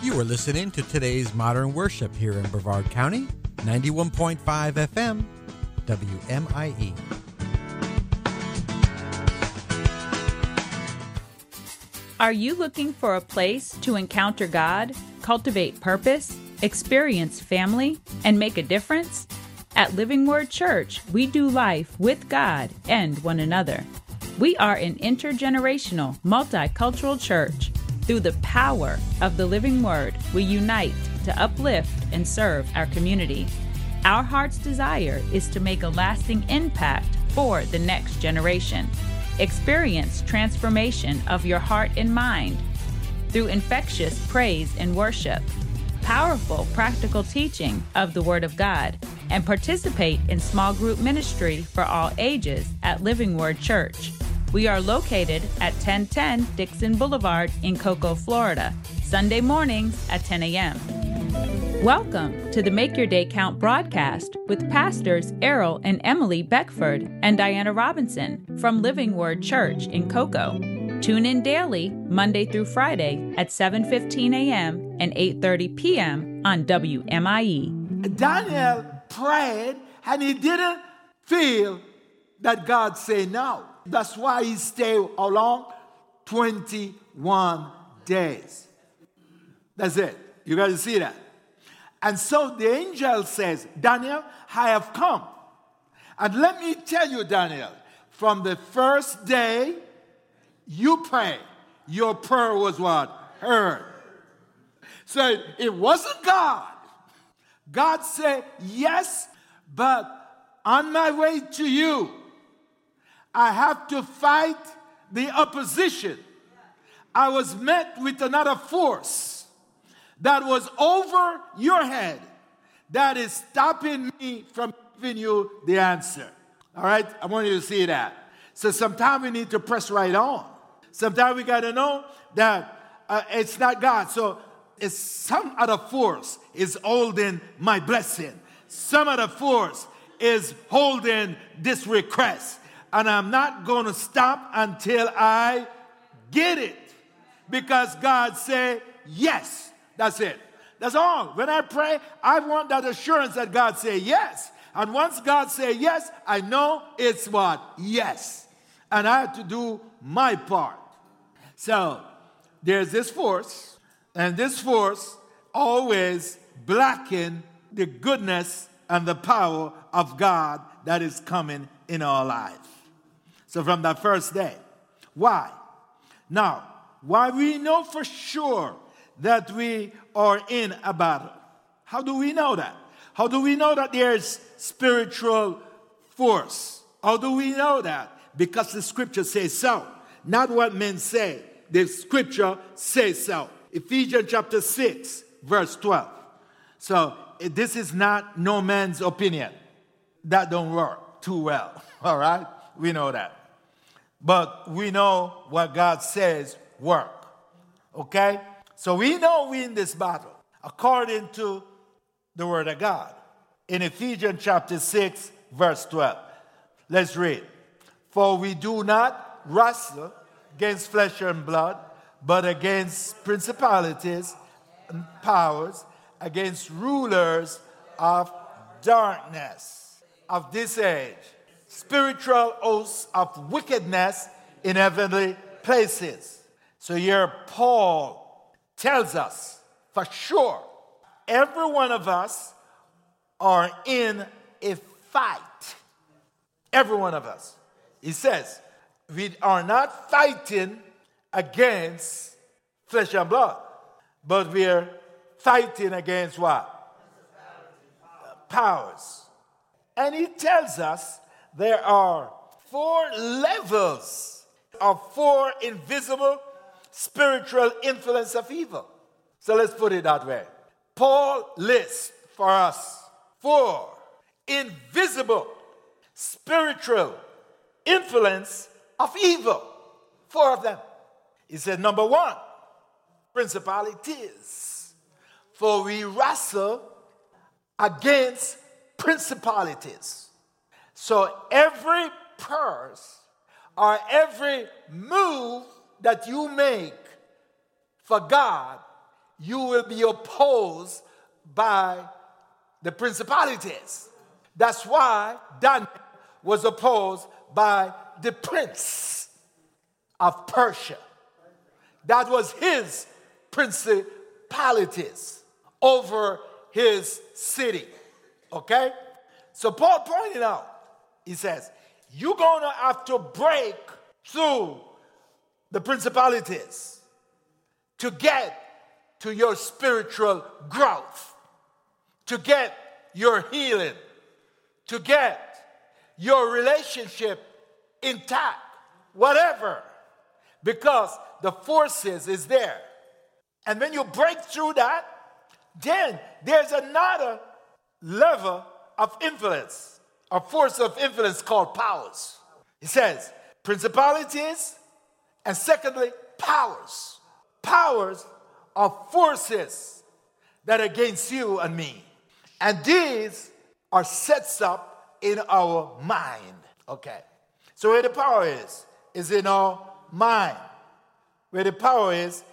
You are listening to today's Modern Worship here in Brevard County, 91.5 FM, WMIE. Are you looking for a place to encounter God, cultivate purpose, experience family, and make a difference? At Living Word Church, we do life with God and one another. We are an intergenerational, multicultural church. Through the power of the Living Word, we unite to uplift and serve our community. Our heart's desire is to make a lasting impact for the next generation. Experience transformation of your heart and mind through infectious praise and worship, powerful practical teaching of the Word of God, and participate in small group ministry for all ages at Living Word Church. We are located at 1010 Dixon Boulevard in Cocoa, Florida, Sunday mornings at 10 a.m. Welcome to the Make Your Day Count broadcast with Pastors Errol and Emily Beckford and Diana Robinson from Living Word Church in Cocoa. Tune in daily, Monday through Friday at 7:15 a.m. and 8:30 p.m. on WMIE. Daniel prayed and he didn't feel that God said no. That's why he stayed how long? 21 days. That's it. You got to see that. And so the angel says, Daniel, I have come. And let me tell you, Daniel, from the first day you prayed, your prayer was what? Heard. So it wasn't God. God said, yes, but on my way to you, I have to fight the opposition. I was met with another force that was over your head that is stopping me from giving you the answer. All right? I want you to see that. So sometimes we need to press right on. Sometimes we got to know that it's not God. So it's some other force is holding my blessing. Some other force is holding this request. And I'm not going to stop until I get it. Because God said, yes. That's it. That's all. When I pray, I want that assurance that God say yes. And once God say yes, I know it's what? Yes. And I have to do my part. So there's this force. And this force always blacken the goodness and the power of God that is coming in our life. So from that first day. Why? Now, why we know for sure that we are in a battle. How do we know that? How do we know that there's spiritual force? How do we know that? Because the scripture says so. Not what men say. The scripture says so. Ephesians chapter 6, verse 12. So this is not no man's opinion. That don't work too well. All right? We know that. But we know what God says work. Okay? So we know we in this battle according to the word of God. In Ephesians chapter 6, verse 12. Let's read. For we do not wrestle against flesh and blood, but against principalities and powers, against rulers of darkness of this age, spiritual hosts of wickedness in heavenly places. So here Paul tells us for sure every one of us are in a fight. Every one of us. He says, we are not fighting against flesh and blood, but we are fighting against what? Powers. And he tells us there are 4 levels of 4 invisible spiritual influence of evil. So let's put it that way. Paul lists for us 4 invisible spiritual influence of evil. 4 of them. He said, number 1, principalities. For we wrestle against principalities. So every purse or every move that you make for God you will be opposed by the principalities. That's why Daniel was opposed by the prince of Persia. That was his principalities over his city. Okay? So Paul pointed out, he says, you're going to have to break through the principalities to get to your spiritual growth, to get your healing, to get your relationship intact, whatever, because the forces is there. And when you break through that, then there's another level of influence, a force of influence called powers. He says principalities, and secondly, powers. Powers are forces that are against you and me. And these are sets up in our mind. Okay. So where the power is in our mind. Where the power is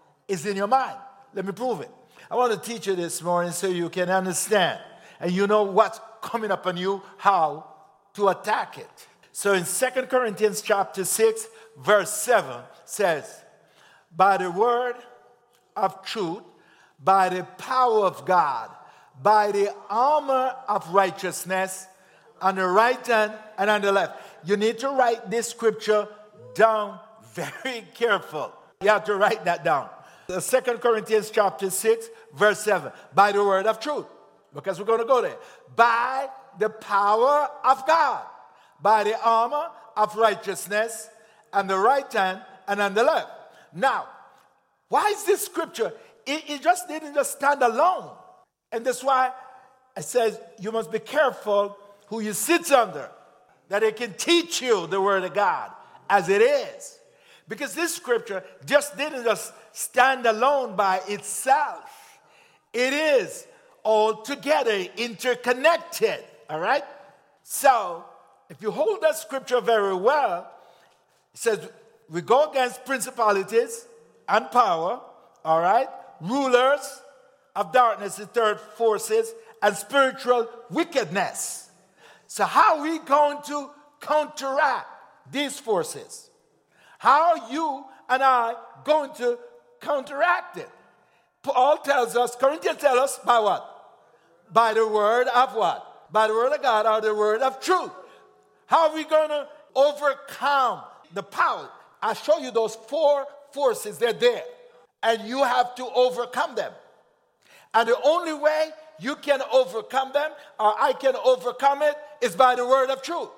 in your mind. Let me prove it. I want to teach you this morning so you can understand. And you know what's coming up on you, how to attack it. So in 2 Corinthians chapter 6, verse 7 says, by the word of truth, by the power of God, by the armor of righteousness, on the right hand and on the left. You need to write this scripture down very careful. You have to write that down. 2 Corinthians chapter 6, verse 7. By the word of truth. Because we're going to go there. By the power of God. By the armor of righteousness, on the right hand and on the left. Now, why is this scripture? It just didn't just stand alone. And that's why I said you must be careful who you sit under, that it can teach you the word of God as it is. Because this scripture just didn't just stand alone by itself. It is all together interconnected. All right? So, if you hold that scripture very well, it says we go against principalities and power, all right? Rulers of darkness, the third forces, and spiritual wickedness. So how are we going to counteract these forces? How are you and I going to counteract it? Paul tells us, Corinthians tell us, by what? By the word of what? By the word of God or the word of truth. How are we going to overcome the power? I show you those four forces, they're there. And you have to overcome them. And the only way you can overcome them, or I can overcome it, is by the word of truth.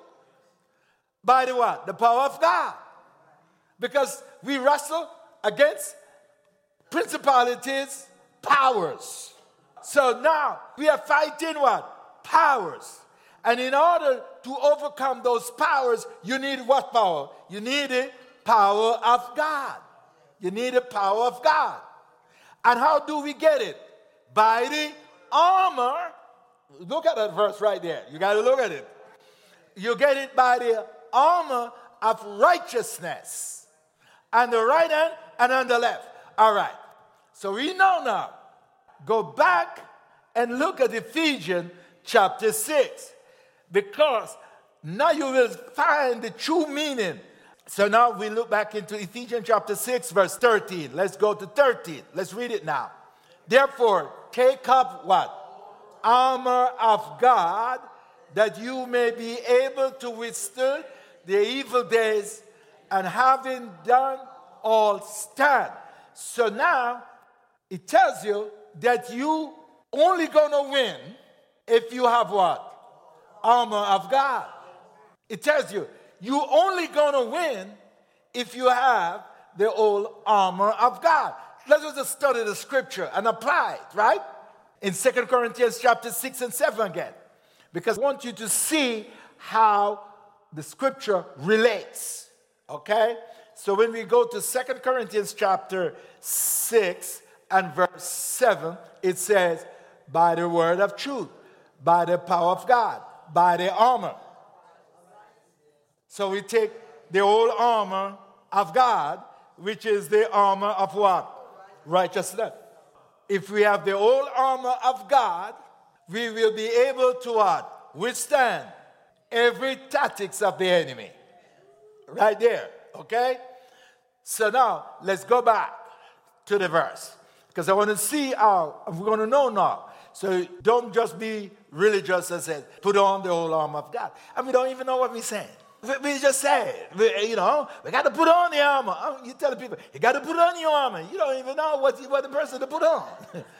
By the what? The power of God. Because we wrestle against principalities, powers. So now we are fighting what? Powers. And in order to overcome those powers, you need what power? You need the power of God. You need the power of God. And how do we get it? By the armor. Look at that verse right there. You got to look at it. You get it by the armor of righteousness. On the right hand and on the left. All right. So we know now. Go back and look at Ephesians chapter 6. Because now you will find the true meaning. So now we look back into Ephesians chapter 6, verse 13. Let's go to 13. Let's read it now. Therefore, take up what? Armor of God, that you may be able to withstand the evil days, and having done all, stand. So now, it tells you that you only gonna win if you have what? Armor of God. It tells you, you only gonna win if you have the whole armor of God. Let's just study the scripture and apply it, right? In 2 Corinthians chapter 6 and 7 again. Because I want you to see how the scripture relates. Okay? So when we go to 2 Corinthians chapter 6 and verse 7, it says, by the word of truth, by the power of God, by the armor. So we take the whole armor of God, which is the armor of what? Righteousness. if we have the whole armor of God, we will be able to what? Withstand every tactics of the enemy. Right there, okay? So now, let's go back to the verse. Because I want to see how we're going to know now. So don't just be religious and say, put on the whole armor of God. And we don't even know what we're saying. We just say it. We got to put on the armor. You tell the people, you got to put on your armor. You don't even know what the person to put on.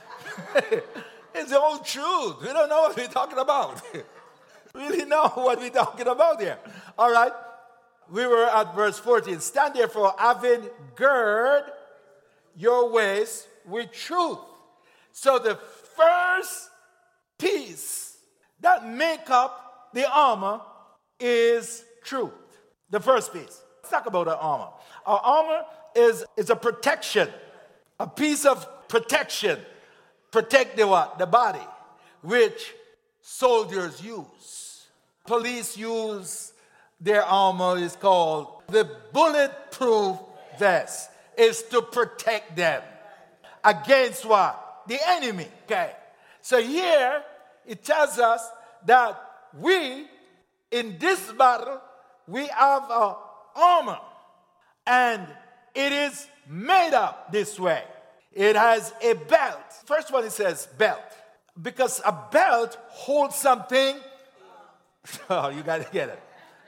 It's the whole truth. We don't know what we're talking about. We really know what we're talking about here. All right. We were at verse 14. Stand therefore, having gird your waist with truth. So the first piece that make up the armor is truth. The first piece. Let's talk about our armor. Our armor is a protection, a piece of protection. Protect the what? The body, which soldiers use. Police use their armor is called the bulletproof vest. Is to protect them against what? The enemy. Okay. So here it tells us that we, in this battle, we have an armor. And it is made up this way. It has a belt. First one it says belt. Because a belt holds something. Oh, you got to get it.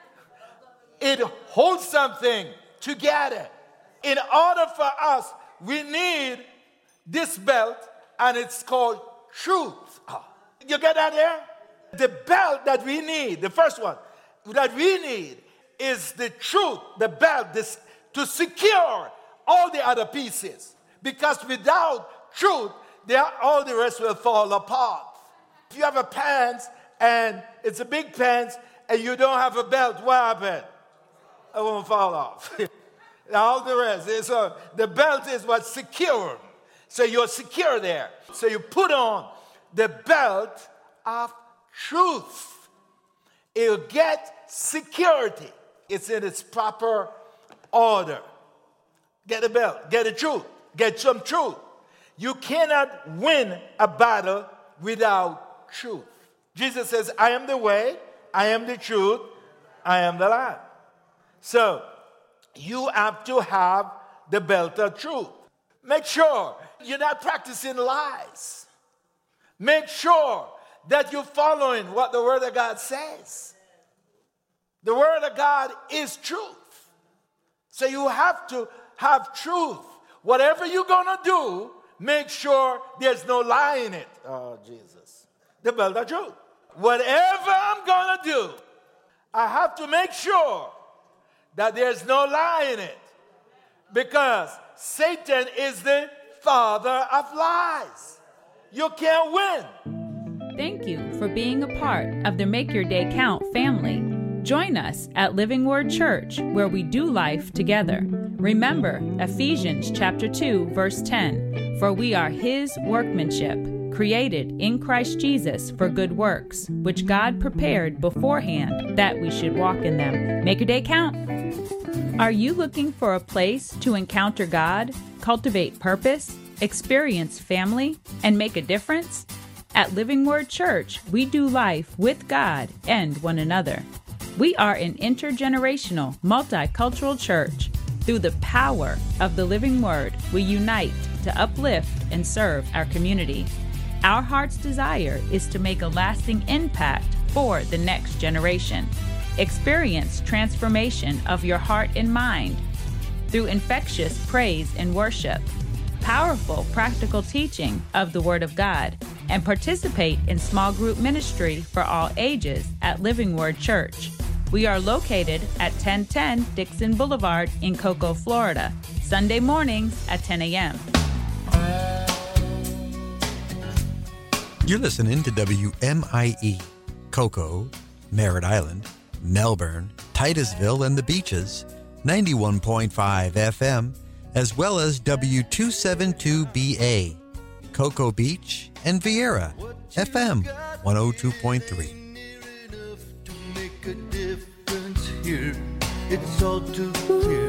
It holds something together. In order for us, we need this belt, and it's called truth. You get that there? The belt that we need, the first one that we need is the truth, the belt, this, to secure all the other pieces. Because without truth, all the rest will fall apart. If you have a pants, and it's a big pants, and you don't have a belt, what happened? It won't fall off. All the rest. So the belt is what's secure. So you're secure there. So you put on the belt of truth. It'll get security. It's in its proper order. Get a belt. Get the truth. Get some truth. You cannot win a battle without truth. Jesus says, I am the way, I am the truth, I am the life. So, you have to have the belt of truth. Make sure you're not practicing lies. Make sure that you're following what the Word of God says. The Word of God is truth. So you have to have truth. Whatever you're going to do, make sure there's no lie in it. Oh, Jesus. The belt of truth. Whatever I'm going to do, I have to make sure that there's no lie in it. Because Satan is the father of lies. You can't win. Thank you for being a part of the Make Your Day Count family. Join us at Living Word Church, where we do life together. Remember Ephesians chapter 2, verse 10, for we are His workmanship, created in Christ Jesus for good works, which God prepared beforehand that we should walk in them. Make your day count. Are you looking for a place to encounter God, cultivate purpose, experience family, and make a difference? At Living Word Church, we do life with God and one another. We are an intergenerational, multicultural church. Through the power of the Living Word, we unite to uplift and serve our community. Our heart's desire is to make a lasting impact for the next generation. Experience transformation of your heart and mind through infectious praise and worship, powerful practical teaching of the Word of God, and participate in small group ministry for all ages at Living Word Church. We are located at 1010 Dixon Boulevard in Cocoa, Florida, Sunday mornings at 10 a.m. You're listening to WMIE, Cocoa, Merritt Island, Melbourne, Titusville, and the Beaches, 91.5 FM, as well as W272BA, Cocoa Beach, and Vieira, FM 102.3. A difference here. It's all too clear.